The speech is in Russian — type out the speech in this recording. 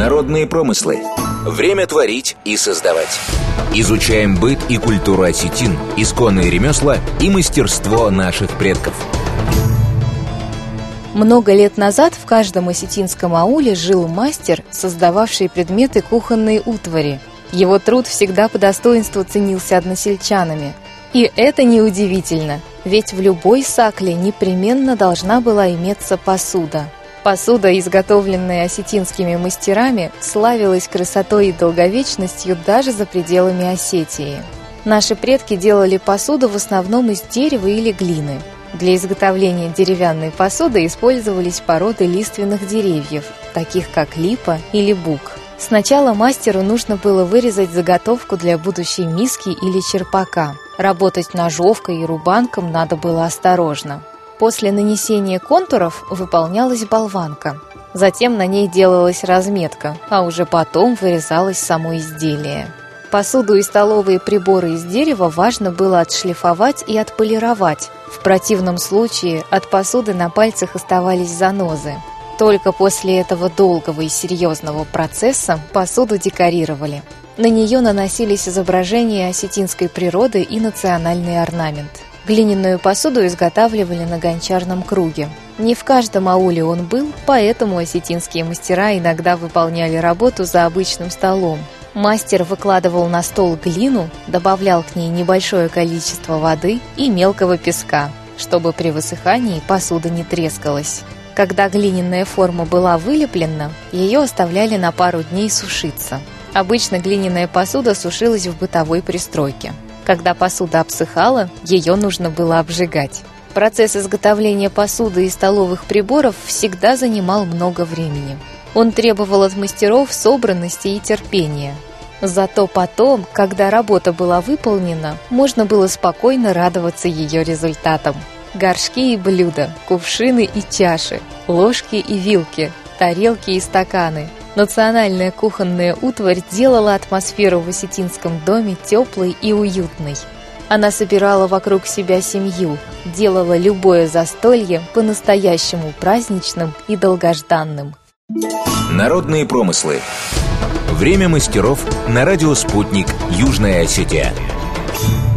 Народные промыслы. Время творить и создавать. Изучаем быт и культуру осетин, исконные ремесла и мастерство наших предков. Много лет назад в каждом осетинском ауле жил мастер, создававший предметы кухонной утвари. Его труд всегда по достоинству ценился односельчанами. И это неудивительно, ведь в любой сакле непременно должна была иметься посуда. Посуда, изготовленная осетинскими мастерами, славилась красотой и долговечностью даже за пределами Осетии. Наши предки делали посуду в основном из дерева или глины. Для изготовления деревянной посуды использовались породы лиственных деревьев, таких как липа или бук. Сначала мастеру нужно было вырезать заготовку для будущей миски или черпака. Работать ножовкой и рубанком надо было осторожно. После нанесения контуров выполнялась болванка. Затем на ней делалась разметка, а уже потом вырезалось само изделие. Посуду и столовые приборы из дерева важно было отшлифовать и отполировать. В противном случае от посуды на пальцах оставались занозы. Только после этого долгого и серьезного процесса посуду декорировали. На нее наносились изображения осетинской природы и национальный орнамент. Глиняную посуду изготавливали на гончарном круге. Не в каждом ауле он был, поэтому осетинские мастера иногда выполняли работу за обычным столом. Мастер выкладывал на стол глину, добавлял к ней небольшое количество воды и мелкого песка, чтобы при высыхании посуда не трескалась. Когда глиняная форма была вылеплена, ее оставляли на пару дней сушиться. Обычно глиняная посуда сушилась в бытовой пристройке. Когда посуда обсыхала, ее нужно было обжигать. Процесс изготовления посуды и столовых приборов всегда занимал много времени. Он требовал от мастеров собранности и терпения. Зато потом, когда работа была выполнена, можно было спокойно радоваться ее результатам. Горшки и блюда, кувшины и чаши, ложки и вилки, тарелки и стаканы. Национальная кухонная утварь делала атмосферу в осетинском доме теплой и уютной. Она собирала вокруг себя семью, делала любое застолье по-настоящему праздничным и долгожданным. Народные промыслы. Время мастеров на радио «Спутник», Южная Осетия.